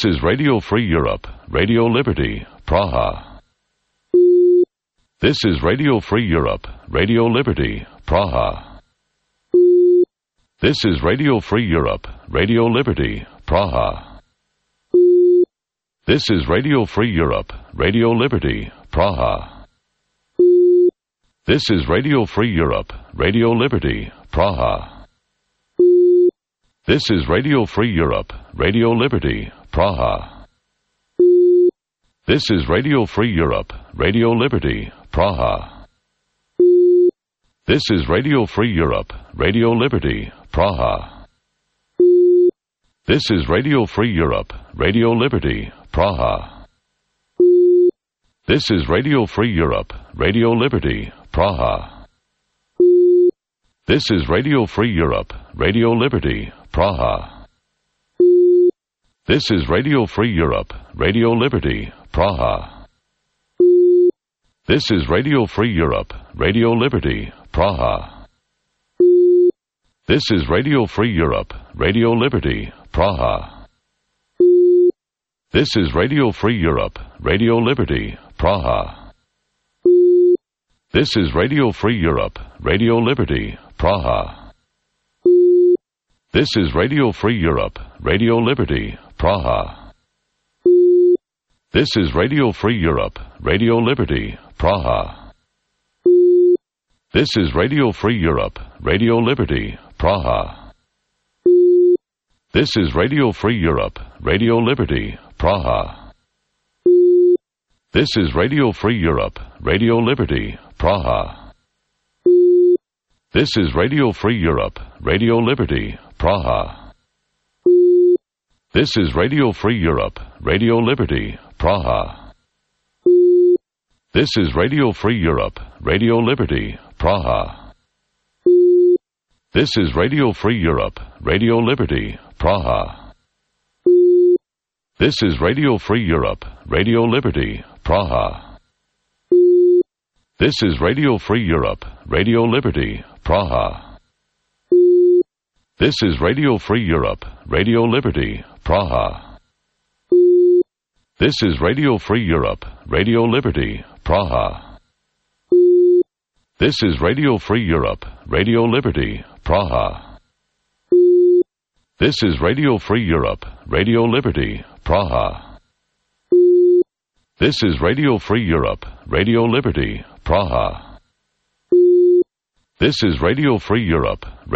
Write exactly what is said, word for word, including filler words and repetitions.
This is Radio Free Europe, Radio Liberty, Praha. This is Radio Free Europe, Radio Liberty, Praha. This is Radio Free Europe, Radio Liberty, Praha. This is Radio Free Europe, Radio Liberty, Praha. This is Radio Free Europe, Radio Liberty, Praha. This is Radio Free Europe, Radio Liberty, Praha. This is Radio Free Europe, Radio Liberty, Praha. This is Radio Free Europe, Radio Liberty, Praha. This is Radio Free Europe, Radio Liberty, Praha. This is Radio Free Europe, Radio Liberty, Praha. This is Radio Free Europe, Radio Liberty, Praha. This is Radio Free Europe, Radio Liberty, Praha. This is Radio Free Europe, Radio Liberty, Praha. This is Radio Free Europe, Radio Liberty, Praha. This is Radio Free Europe, Radio Liberty, Praha. This is Radio Free Europe, Radio Liberty, Praha. This is Radio Free Europe, Radio Liberty, Praha. This is Radio Free Europe, Radio Liberty, Praha. This is Radio Free Europe, Radio Liberty, Praha. This is Radio Free Europe, Radio Liberty, Praha. This is Radio Free Europe, Radio Liberty, Praha. This is Radio Free Europe, Radio Liberty, Praha. This is Radio Free Europe, Radio Liberty, Praha. This is Radio Free Europe, Radio Liberty, Praha. This is Radio Free Europe, Radio Liberty, Praha. This is Radio Free Europe, Radio Liberty, Praha. This is Radio Free Europe, Radio Liberty, Praha. This is Radio Free Europe, Radio Liberty, Praha. This is Radio Free Europe, Radio Liberty, Praha. This is Radio Free Europe, Radio Liberty, Praha. This is Radio Free Europe, Radio Liberty, Praha. This is Radio Free Europe, Radio Liberty, Praha. This is Radio Free Europe.